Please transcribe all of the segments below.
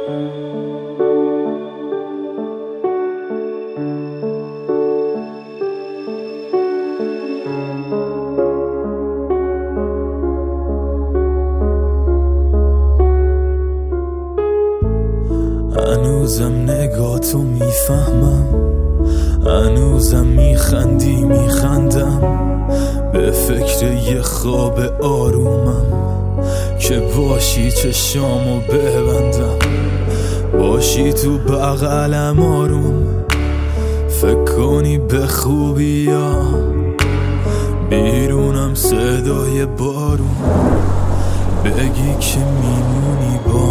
هنوزم نگاتو میفهمم، هنوزم میخندی میخندم، به فکر یه خواب آرومم که باشی چشامو ببندم، باشی تو بغلم آروم، فکر کنی به خوبی یا بیرونم صدای بارون، بگی که میمونی با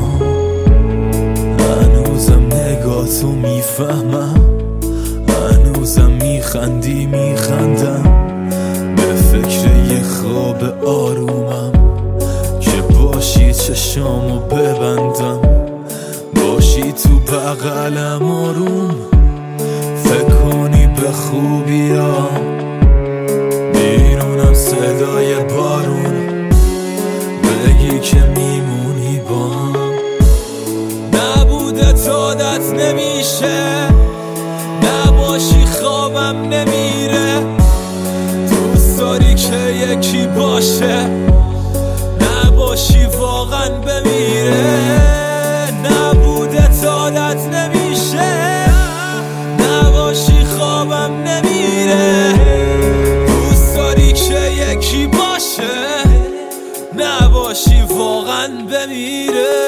هنوزم نگاتو میفهمم، هنوزم میخندی میخندم، به فکر یه خواب آرومم که باشی چشامو ببندم، باشی تو بغلم آروم، فکر کنی به خوبی ها بیرونم صدای بارون، بگی که میمونی با نبودت عادت نمیشه، نباشی خوابم نمیره، دوست داری که یکی باشه نباشی واقعا بمیره، نبودت عادت نمیشه، نباشی خوابم نمیره، دوست داری که یکی باشه نباشی واقعا بمیره.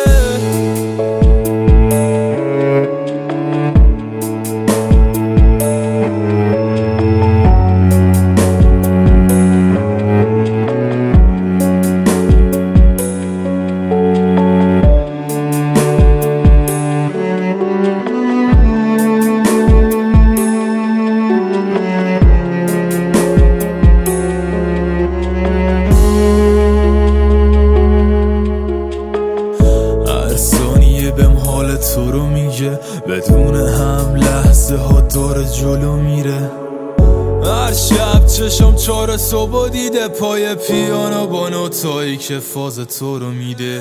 تو رو میگه بدون هم لحظه ها دور جلو میره، هر شب چشم 4 صبح دیده پای پیانو با نوتایی که فاز تو رو میده،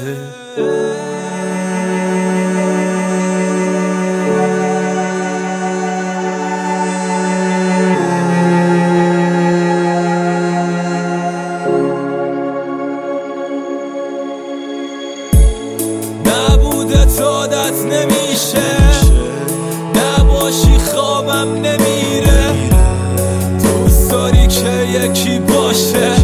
نبودت عادت نمیشه، نباشی خوابم نمیره، دوست داری که یکی باشه